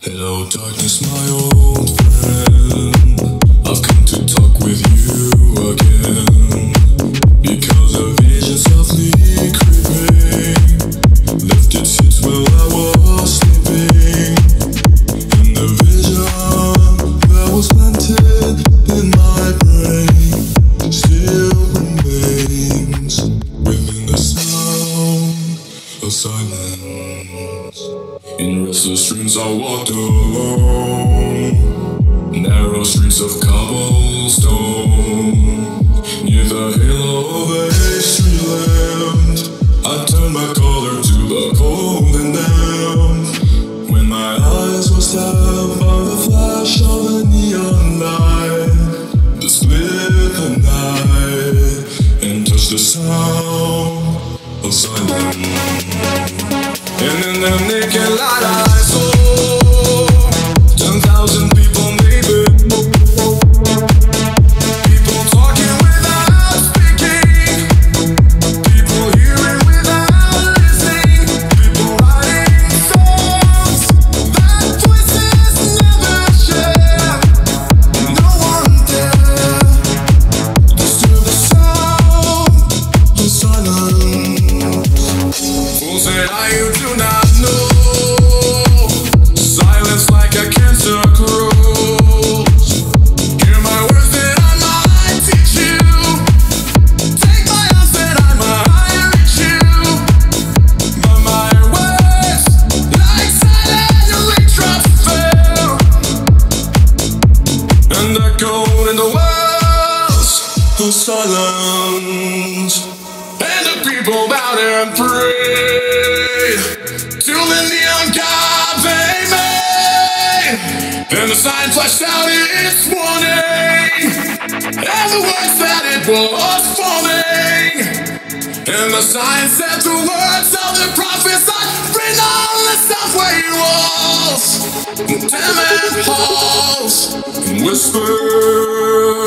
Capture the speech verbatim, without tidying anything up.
Hello darkness, my old friend. I've come to talk with you again, because a vision softly creeping left its seeds while I was sleeping. And the vision that was planted in my brain still remains within the sound of silence. In restless dreams I walked alone, narrow streets of cobblestone, near the halo of a street lamp. I turned my collar to the cold and damp, when my eyes were stabbed by the flash of a neon light that split the night and touched the sound of silence. And in the naked light I saw ten thousand people, maybe. People talking without speaking, people hearing without listening, people writing songs that voices never share. No one dare disturb the sound of silence. Fools say, are you do not know? Silence like a cancer grows. Hear my words that I might teach you. Take my arms that I might reach you. But my words, like silent raindrops, fell and echoed in the wells of silence. And the people bowed and prayed to the neon god they made, and the sign flashed out its warning, and the words that it was forming, and the sign said the words of the prophets written on the subway walls, and tenement halls, and whispered